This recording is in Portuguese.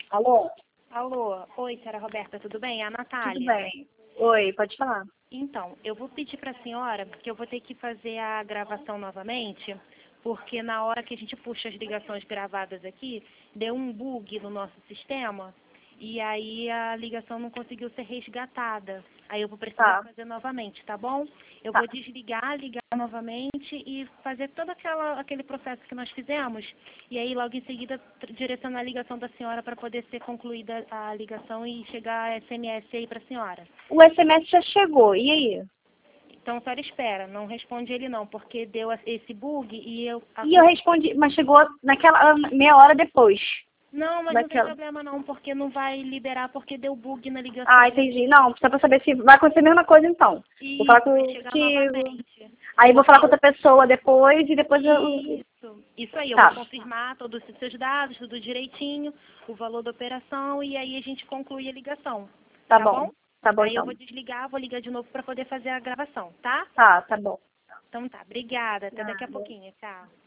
Alô? Alô, oi, senhora Roberta, tudo bem? É a Natália. Tudo bem. Oi, pode falar. Então, eu vou pedir para a senhora que eu vou ter que fazer a gravação novamente, porque na hora que a gente puxa as ligações gravadas aqui, deu um bug no nosso sistema e aí a ligação não conseguiu ser resgatada. Aí eu vou precisar Tá, fazer novamente, tá bom? Eu tá. vou desligar, ligar novamente e fazer todo aquele processo que nós fizemos. E aí logo em seguida direcionar a ligação da senhora para poder ser concluída a ligação e chegar SMS aí para a senhora. O SMS já chegou, e aí? Então a senhora espera, não responde ele não, porque deu esse bug e eu... E eu respondi, mas chegou naquela meia hora depois. Não, mas não tem Daquela. problema não, porque não vai liberar porque deu bug na ligação. Ah, entendi. Não, só pra saber se vai acontecer a mesma coisa então. Vou E falar vai com chegar contigo. novamente. Aí vou falar com Porque outra pessoa depois e depois eu. isso aí, eu vou Tá, confirmar todos os seus dados, tudo direitinho, o valor da operação e aí a gente conclui a ligação. tá Tá bom. bom? Tá bom Aí eu então. vou desligar, vou ligar de novo para poder fazer a gravação, tá? Tá, tá bom. Então tá, obrigada. Até daqui a Nada. pouquinho. Tchau.